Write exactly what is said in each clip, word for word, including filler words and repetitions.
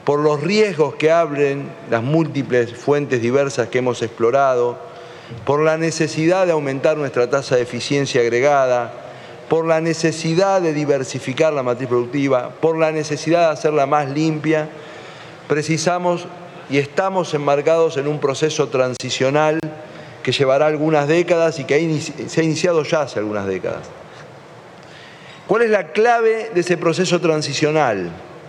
por los riesgos que abren las múltiples fuentes diversas que hemos explorado, por la necesidad de aumentar nuestra tasa de eficiencia agregada, por la necesidad de diversificar la matriz productiva, por la necesidad de hacerla más limpia, precisamos y estamos enmarcados en un proceso transicional que llevará algunas décadas y que se ha iniciado ya hace algunas décadas. ¿Cuál es la clave de ese proceso transicional?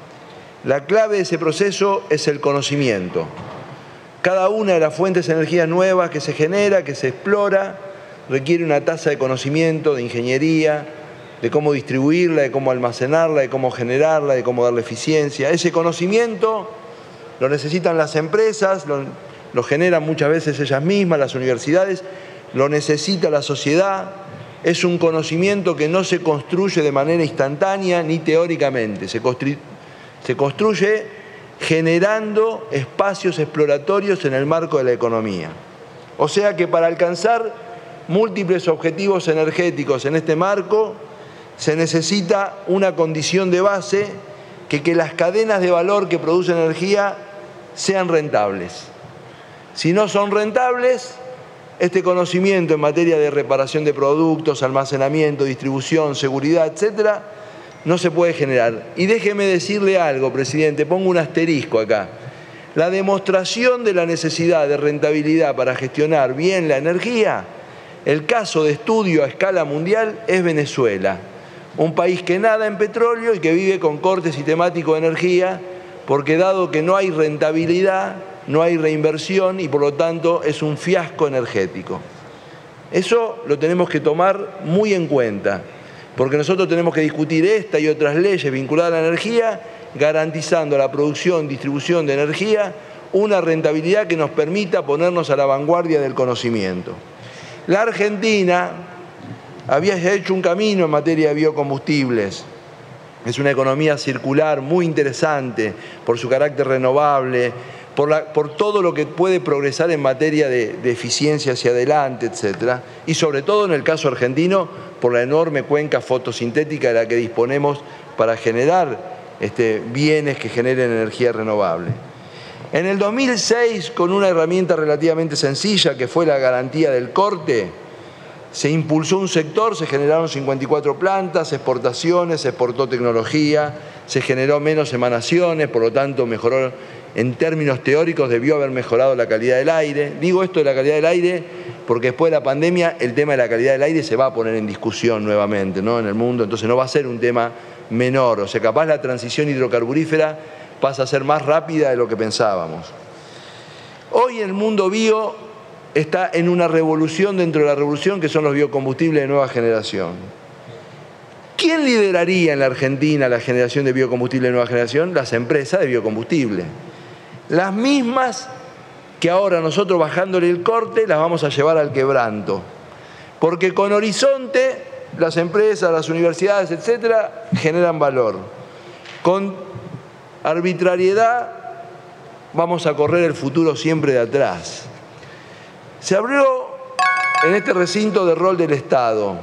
La clave de ese proceso es el conocimiento. Cada una de las fuentes de energía nuevas que se genera, que se explora, requiere una tasa de conocimiento, de ingeniería, de cómo distribuirla, de cómo almacenarla, de cómo generarla, de cómo darle eficiencia. Ese conocimiento lo necesitan las empresas, lo, lo generan muchas veces ellas mismas, las universidades, lo necesita la sociedad. Es un conocimiento que no se construye de manera instantánea ni teóricamente, se construye, se construye generando espacios exploratorios en el marco de la economía. O sea que para alcanzar múltiples objetivos energéticos en este marco, se necesita una condición de base que, que las cadenas de valor que producen energía sean rentables. Si no son rentables, este conocimiento en materia de reparación de productos, almacenamiento, distribución, seguridad, etcétera, no se puede generar. Y déjeme decirle algo, presidente, pongo un asterisco acá. La demostración de la necesidad de rentabilidad para gestionar bien la energía, el caso de estudio a escala mundial es Venezuela, un país que nada en petróleo y que vive con corte sistemático de energía, porque dado que no hay rentabilidad, no hay reinversión y por lo tanto es un fiasco energético. Eso lo tenemos que tomar muy en cuenta, porque nosotros tenemos que discutir esta y otras leyes vinculadas a la energía, garantizando a la producción, distribución de energía, una rentabilidad que nos permita ponernos a la vanguardia del conocimiento. La Argentina había hecho un camino en materia de biocombustibles. Es una economía circular muy interesante por su carácter renovable, por, la, por todo lo que puede progresar en materia de, de eficiencia hacia adelante, etcétera. Y sobre todo en el caso argentino, por la enorme cuenca fotosintética de la que disponemos para generar este, bienes que generen energía renovable. En el dos mil seis, con una herramienta relativamente sencilla, que fue la garantía del corte, se impulsó un sector, se generaron cincuenta y cuatro plantas, exportaciones, se exportó tecnología, se generó menos emanaciones, por lo tanto mejoró, en términos teóricos debió haber mejorado la calidad del aire. Digo esto de la calidad del aire porque después de la pandemia el tema de la calidad del aire se va a poner en discusión nuevamente, ¿no?, en el mundo, entonces no va a ser un tema menor, o sea, capaz la transición hidrocarburífera pasa a ser más rápida de lo que pensábamos. Hoy el mundo bio está en una revolución dentro de la revolución, que son los biocombustibles de nueva generación. ¿Quién lideraría en la Argentina la generación de biocombustible de nueva generación? Las empresas de biocombustible. Las mismas que ahora nosotros, bajándole el corte, las vamos a llevar al quebranto. Porque con Horizonte, las empresas, las universidades, etcétera, generan valor. Con arbitrariedad vamos a correr el futuro siempre de atrás. Se abrió en este recinto de rol del Estado.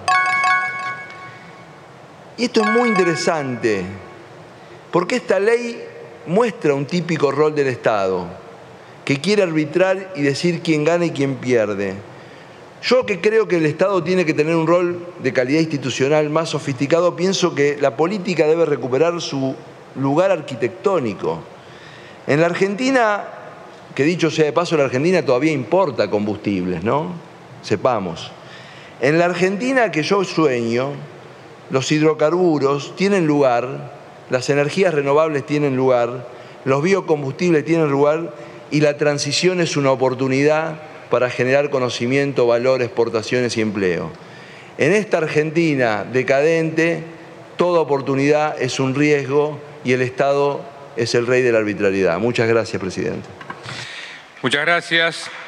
Y esto es muy interesante, porque esta ley muestra un típico rol del Estado, que quiere arbitrar y decir quién gana y quién pierde. Yo, que creo que el Estado tiene que tener un rol de calidad institucional más sofisticado, pienso que la política debe recuperar su lugar arquitectónico. En la Argentina, que dicho sea de paso, la Argentina todavía importa combustibles, ¿no? Sepamos. En la Argentina que yo sueño, los hidrocarburos tienen lugar, las energías renovables tienen lugar, los biocombustibles tienen lugar y la transición es una oportunidad para generar conocimiento, valor, exportaciones y empleo. En esta Argentina decadente, toda oportunidad es un riesgo y el Estado es el rey de la arbitrariedad. Muchas gracias, presidente. Muchas gracias.